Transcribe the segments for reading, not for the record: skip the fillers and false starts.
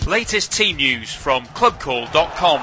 Latest team news from clubcall.com.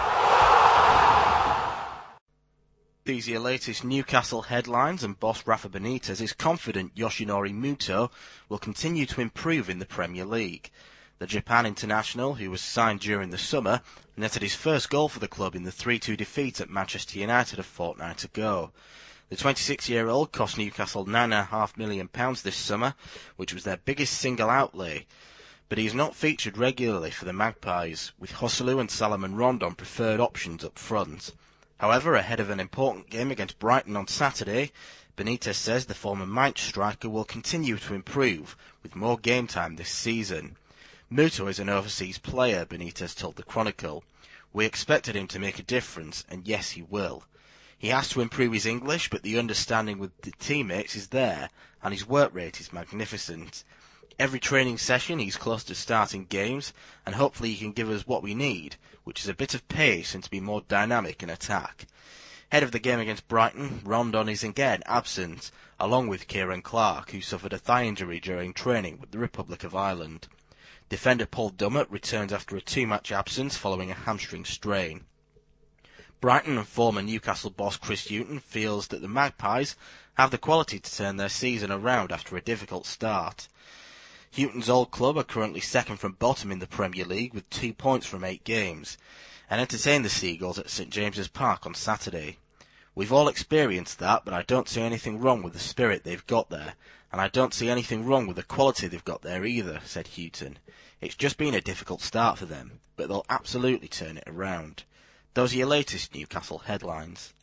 These are your latest Newcastle headlines, and boss Rafa Benitez is confident Yoshinori Muto will continue to improve in the Premier League. The Japan international, who was signed during the summer, netted his first goal for the club in the 3-2 defeat at Manchester United a fortnight ago. The 26-year-old cost Newcastle £9.5 million this summer, which was their biggest single outlay. But he is not featured regularly for the Magpies, with Joselu and Salomon Rondon preferred options up front. However, ahead of an important game against Brighton on Saturday, Benitez says the former Mainz striker will continue to improve, with more game time this season. Muto is an overseas player, Benitez told the Chronicle. We expected him to make a difference, and yes, he will. He has to improve his English, but the understanding with the teammates is there, and his work rate is magnificent. Every training session he's close to starting games, and hopefully he can give us what we need, which is a bit of pace and to be more dynamic in attack. Ahead of the game against Brighton, Rondon is again absent, along with Kieran Clark, who suffered a thigh injury during training with the Republic of Ireland. Defender Paul Dummett returns after a 2-match absence following a hamstring strain. Brighton and former Newcastle boss Chris Hughton feels that the Magpies have the quality to turn their season around after a difficult start. Hughton's old club are currently second from bottom in the Premier League with 2 points from 8 games, and entertain the Seagulls at St James's Park on Saturday. We've all experienced that, but I don't see anything wrong with the spirit they've got there, and I don't see anything wrong with the quality they've got there either, said Hughton. It's just been a difficult start for them, but they'll absolutely turn it around. Those are your latest Newcastle headlines.